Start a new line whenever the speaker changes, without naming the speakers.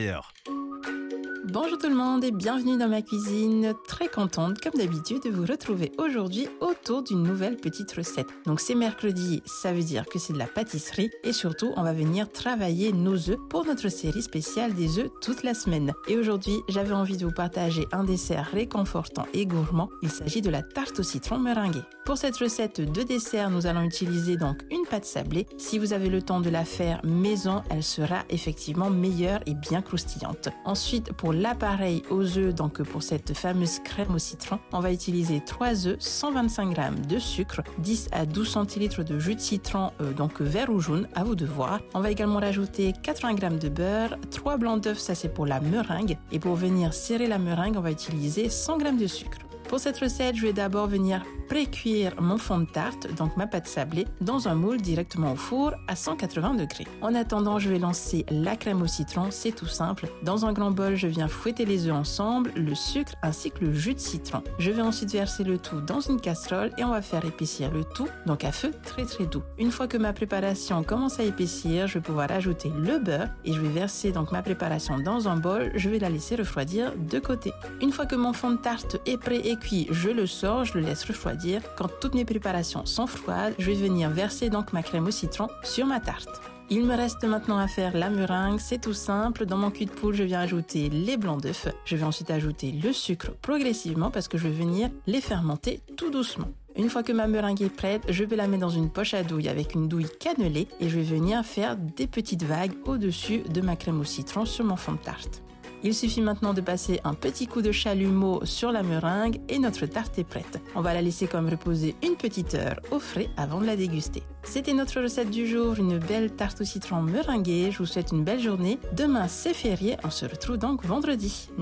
Bonjour tout le monde et bienvenue dans ma cuisine. Très contente, comme d'habitude, de vous retrouver aujourd'hui autour d'une nouvelle petite recette. Donc c'est mercredi, ça veut dire que c'est de la pâtisserie et surtout on va venir travailler nos œufs pour notre série spéciale des œufs toute la semaine. Et aujourd'hui, j'avais envie de vous partager un dessert réconfortant et gourmand. Il s'agit de la tarte au citron meringuée. Pour cette recette de dessert, nous allons utiliser donc une pâte sablée. Si vous avez le temps de la faire maison, elle sera effectivement meilleure et bien croustillante. Ensuite, pour l'appareil aux œufs, donc pour cette fameuse crème au citron, on va utiliser 3 œufs, 125 g de sucre, 10 à 12 centilitres de jus de citron, donc vert ou jaune, à vous de voir. On va également rajouter 80 g de beurre, 3 blancs d'œufs, ça c'est pour la meringue. Et pour venir serrer la meringue, on va utiliser 100 g de sucre. Pour cette recette, je vais d'abord venir pré-cuire mon fond de tarte, donc ma pâte sablée, dans un moule directement au four à 180 degrés. En attendant, je vais lancer la crème au citron, c'est tout simple. Dans un grand bol, je viens fouetter les œufs ensemble, le sucre ainsi que le jus de citron. Je vais ensuite verser le tout dans une casserole et on va faire épaissir le tout, donc à feu très très doux. Une fois que ma préparation commence à épaissir, je vais pouvoir ajouter le beurre et je vais verser donc ma préparation dans un bol. Je vais la laisser refroidir de côté. Une fois que mon fond de tarte est prêt et cuit, je le sors, je le laisse refroidir. Quand toutes mes préparations sont froides, je vais venir verser donc ma crème au citron sur ma tarte. Il me reste maintenant à faire la meringue, c'est tout simple. Dans mon cul de poule, je viens ajouter les blancs d'œufs. Je vais ensuite ajouter le sucre progressivement parce que je vais venir les fermenter tout doucement. Une fois que ma meringue est prête, je vais la mettre dans une poche à douille avec une douille cannelée et je vais venir faire des petites vagues au-dessus de ma crème au citron sur mon fond de tarte. Il suffit maintenant de passer un petit coup de chalumeau sur la meringue et notre tarte est prête. On va la laisser comme reposer une petite heure au frais avant de la déguster. C'était notre recette du jour, une belle tarte au citron meringuée. Je vous souhaite une belle journée. Demain, c'est férié, on se retrouve donc vendredi.